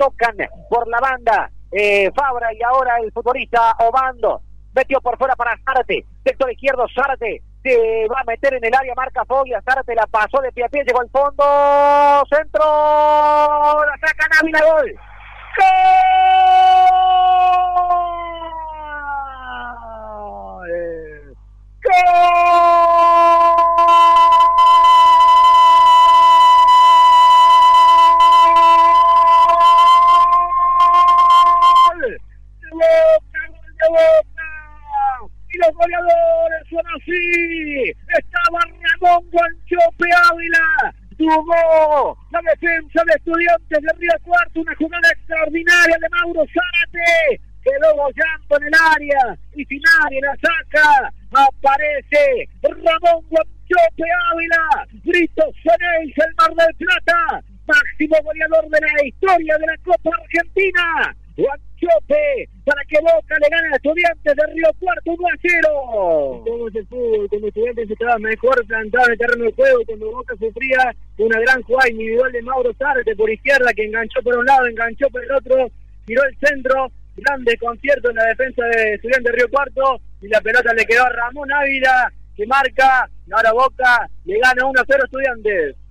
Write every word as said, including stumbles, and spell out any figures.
tocan por la banda eh, Fabra y ahora el futbolista Obando. Metió por fuera para Zárate, sector izquierdo Zárate, se va a meter en el área, marca Foglia, Zárate la pasó de pie a pie, llegó al fondo, centro, la saca Ávila, gol. ¡Gol! Y los goleadores son así. Estaba Ramón Guanchope Ávila. Tuvo la defensa de Estudiantes de Río Cuarto. Una jugada extraordinaria de Mauro Zárate. Quedó bollando en el área. Y sin área la saca. Aparece Ramón Guanchope Ávila. Brito Ceneis, el Mar del Plata. Máximo goleador de la historia de la Copa Argentina. Guanchope, para que Boca le gane a Estudiantes de Río Cuarto uno a cero. Como es el fútbol, cuando Estudiantes estaba mejor plantado en el terreno de juego, cuando Boca sufría una gran jugada individual de Mauro Zárate por izquierda, que enganchó por un lado, enganchó por el otro, tiró el centro, gran desconcierto en la defensa de Estudiantes de Río Cuarto, y la pelota le quedó a Ramón Ávila, que marca, y ahora Boca le gana uno a cero a Estudiantes.